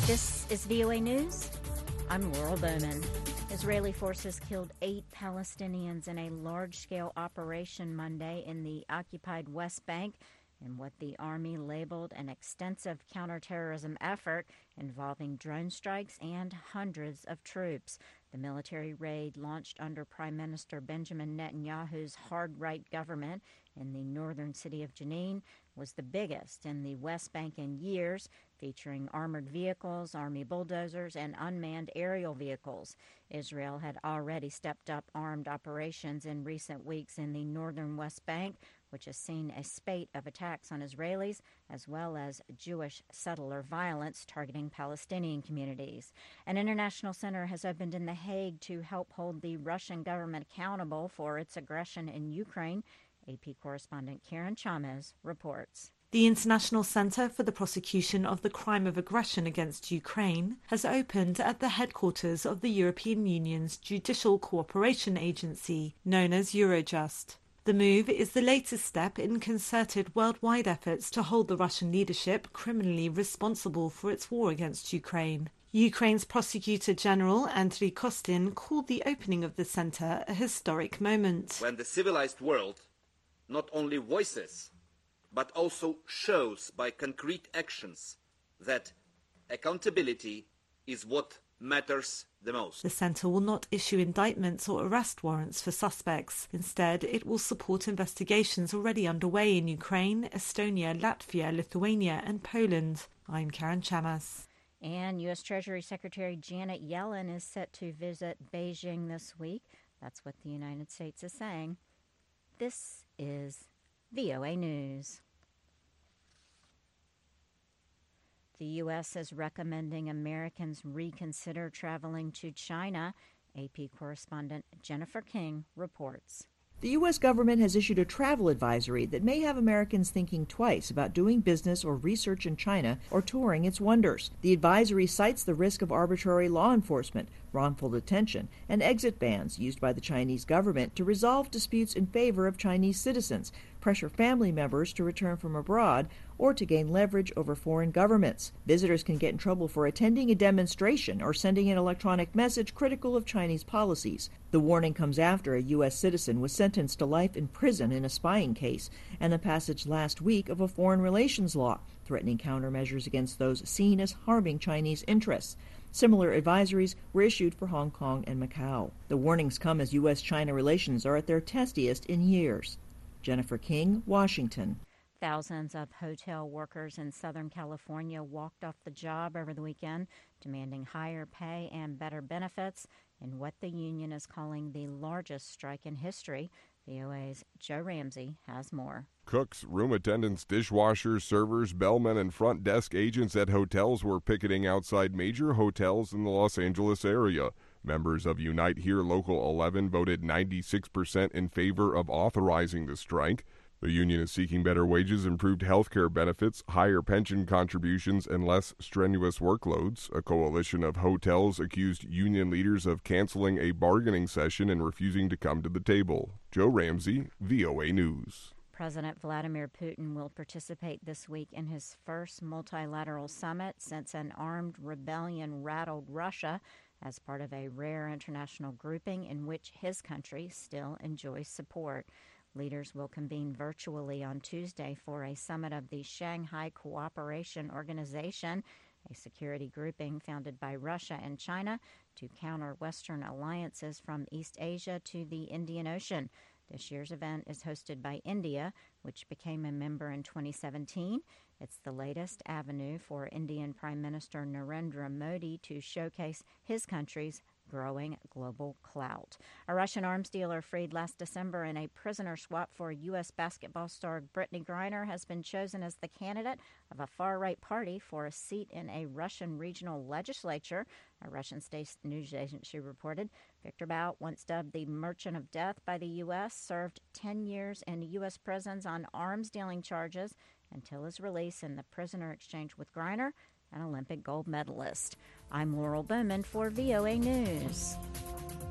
This is VOA News. I'm Laurel Bowman. Israeli forces killed 8 Palestinians in a large-scale operation Monday in the occupied West Bank in what the army labeled an extensive counterterrorism effort involving drone strikes and hundreds of troops. The military raid, launched under Prime Minister Benjamin Netanyahu's hard-right government in the northern city of Jenin, was the biggest in the West Bank in years, featuring armored vehicles, army bulldozers, and unmanned aerial vehicles. Israel had already stepped up armed operations in recent weeks in the northern West Bank, which has seen a spate of attacks on Israelis as well as Jewish settler violence targeting Palestinian communities. An international center has opened in The Hague to help hold the Russian government accountable for its aggression in Ukraine. AP correspondent Karen Chavez reports. The International Center for the Prosecution of the Crime of Aggression against Ukraine has opened at the headquarters of the European Union's Judicial Cooperation Agency, known as Eurojust. The move is the latest step in concerted worldwide efforts to hold the Russian leadership criminally responsible for its war against Ukraine. Ukraine's Prosecutor General Andriy Kostin called the opening of the center a historic moment. When the civilized world not only voices, but also shows by concrete actions that accountability is what matters the most. The centre will not issue indictments or arrest warrants for suspects. Instead, it will support investigations already underway in Ukraine, Estonia, Latvia, Lithuania and Poland. I'm Karen Chavez. And U.S. Treasury Secretary Janet Yellen is set to visit Beijing this week. That's what the United States is saying. This is VOA News. The U.S. is recommending Americans reconsider traveling to China. AP correspondent Jennifer King reports. The U.S. government has issued a travel advisory that may have Americans thinking twice about doing business or research in China or touring its wonders. The advisory cites the risk of arbitrary law enforcement, wrongful detention, and exit bans used by the Chinese government to resolve disputes in favor of Chinese citizens, pressure family members to return from abroad, or to gain leverage over foreign governments. Visitors can get in trouble for attending a demonstration or sending an electronic message critical of Chinese policies. The warning comes after a U.S. citizen was sentenced to life in prison in a spying case, and the passage last week of a foreign relations law, threatening countermeasures against those seen as harming Chinese interests. Similar advisories were issued for Hong Kong and Macau. The warnings come as U.S.-China relations are at their testiest in years. Jennifer King, Washington. Thousands of hotel workers in Southern California walked off the job over the weekend, demanding higher pay and better benefits in what the union is calling the largest strike in history. VOA's Joe Ramsey has more. Cooks, room attendants, dishwashers, servers, bellmen, and front desk agents at hotels were picketing outside major hotels in the Los Angeles area. Members of Unite Here Local 11 voted 96% in favor of authorizing the strike. The union is seeking better wages, improved health care benefits, higher pension contributions, and less strenuous workloads. A coalition of hotels accused union leaders of canceling a bargaining session and refusing to come to the table. Joe Ramsey, VOA News. President Vladimir Putin will participate this week in his first multilateral summit since an armed rebellion rattled Russia as part of a rare international grouping in which his country still enjoys support. Leaders will convene virtually on Tuesday for a summit of the Shanghai Cooperation Organization, a security grouping founded by Russia and China to counter Western alliances from East Asia to the Indian Ocean. This year's event is hosted by India, which became a member in 2017. It's the latest avenue for Indian Prime Minister Narendra Modi to showcase his country's growing global clout. A Russian arms dealer freed last December in a prisoner swap for U.S. basketball star Brittany Griner has been chosen as the candidate of a far-right party for a seat in a Russian regional legislature, a Russian state news agency reported. Victor Bout, once dubbed the Merchant of Death by the U.S., served 10 years in U.S. prisons on arms dealing charges until his release in the prisoner exchange with Griner, an Olympic gold medalist. I'm Laurel Bowman for VOA News.